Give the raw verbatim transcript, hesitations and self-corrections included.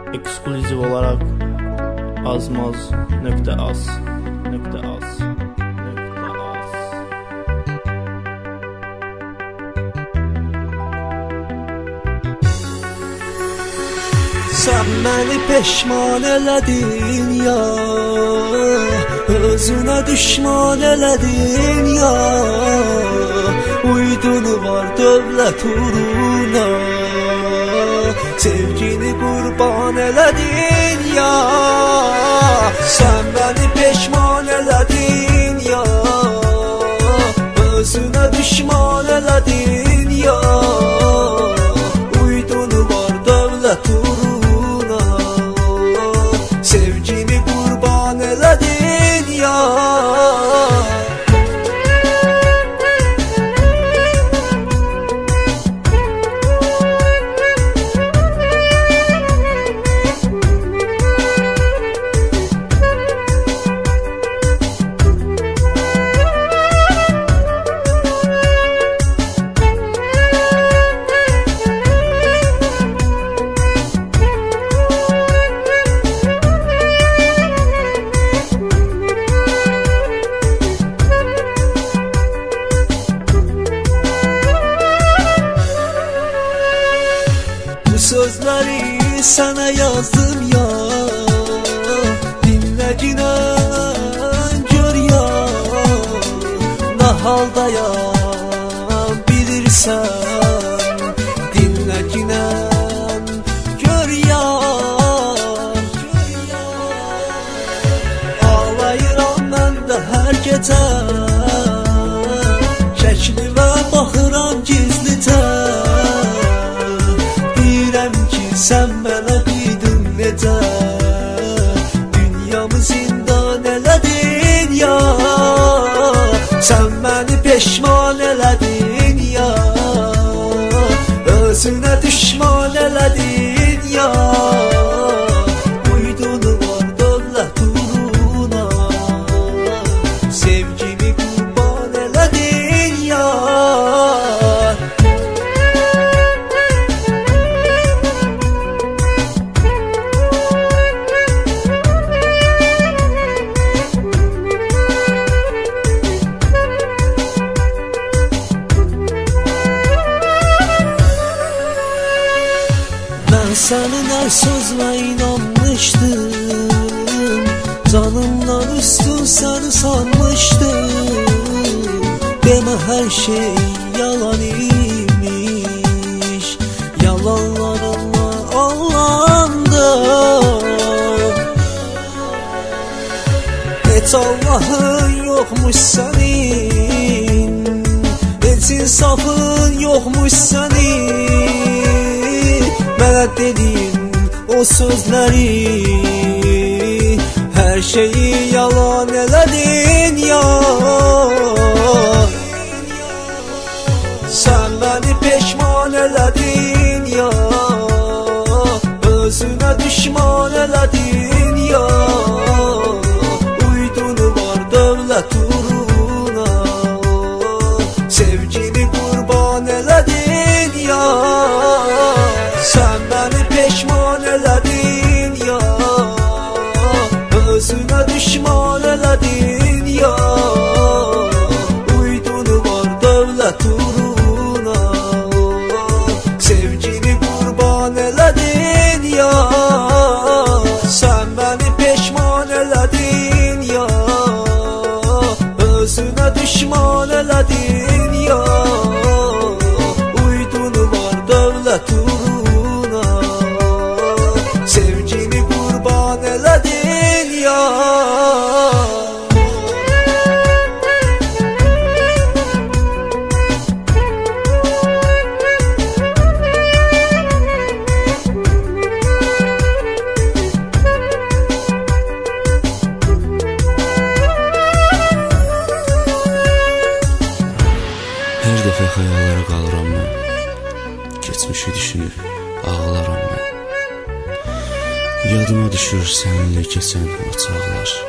ekskluziv olaraq azmaz.az .az Sən məni peşman elədin ya, özünə düşman elədin ya. Uydun var dövlət uğruna, sevgini qurban elədin ya. Sən məni peşman elədin ya, özünə düşman elədin ya. Uydun var dövlət uğruna, sevgini qurban elədin ya. Sözləri sənə yazdım ya, dinlə ginən gör ya. Nə haldayam bilirsən, dinlə ginən gör ya. Ağlayıram mən də hər gecə, şəklinə baxıram gizlicə. Sən mənə qıydın necə, dünyamı zindan elədin ya. Sən məni peşman elədin ya, özünə düşman elədin ya. Uydun var dövlət uğruna, sevgini qurban elədin ya. Sənin hər sözlə inanmışdım, canımdan üstün səni sanmışdım. Demə hər şey yalan imiş, yalanlarınla allandım. Heç Allahın yoxmuş sənin, heç insafın yoxmuş sənin. Mənə dedin o sözləri, hər şeyi yalan elədin ya. Sən məni peşman elədin ya, özünə düşman elədin ya. Uydun var dövlət uğruna, sevgini qurban elədin ya. Sən məni peşman elədin ya, özünə düşman elədin ya. Uydun var dövlət uğruna, sevgini qurban elədin ya. Sən məni peşman elədin ya, özünə düşman elədin ya. Uydun var dövlət uğruna, sevgini qurban elədin ya. Hər dəfə xəyallara qalıram mən, keçmişi düşünüb ağlaram mən. Yadıma düşür səninlə keçən o çağlar,